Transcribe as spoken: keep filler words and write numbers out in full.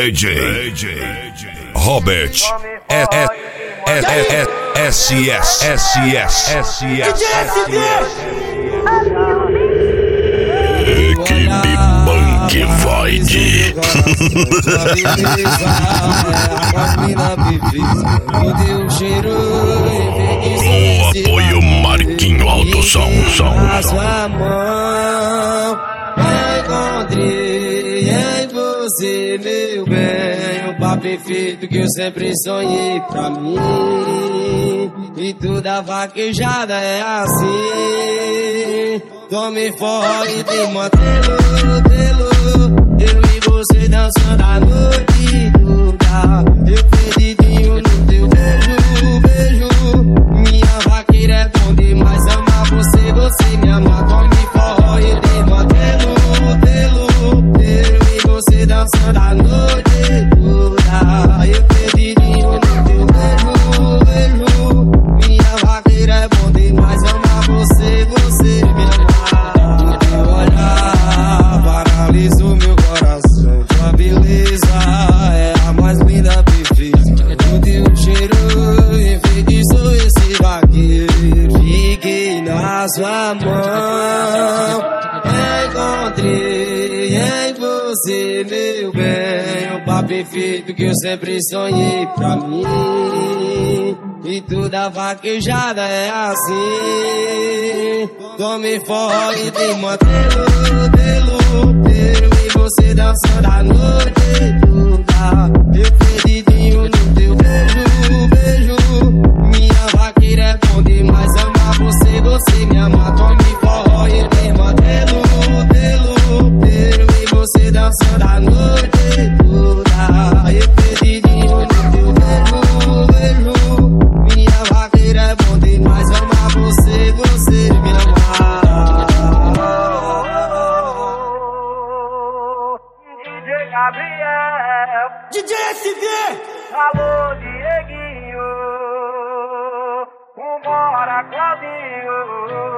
D J Robert S S S S S S Equipe Punk Void. Com o apoio Marquinho Alto Som. Sua mão, encontrei em você, meu bem, o par perfeito que eu sempre sonhei pra mim. E toda vaquejada é assim. Tome fora e tem mantelo, eu e você dançando a noite toda. Eu perdidinho no teu beijo, beijo. Minha vaqueira é bom demais, amar você, você me ama. Tome fora e tem mantelo, eu e você dançando a noite toda. Eu perdidinho no teu beijo, beijo. Minha vaqueira é bom demais, amar você, você me ama. Paralisou meu coração, tua beleza é a mais linda, perfeita. O teu cheiro enfeitiçou esse vaqueiro. Fiquei na sua mão, encontrei em você, meu bem, o par perfeito que eu sempre sonhei pra mim. E toda vaquejada é assim. Tome fora e tem mantelo, eu e você dançando a noite toda. Eu perdidinho no teu beijo, beijo. Minha vaqueira é bom demais, amar você, você me ama. Tome fora e tem mantelo, eu e você dançando a noite toda. Eu perdidinho no teu beijo, beijo. Minha vaqueira é bom demais, amar você, você me ama. Gabriel, D J S D, alô Dieguinho, vambora Claudinho.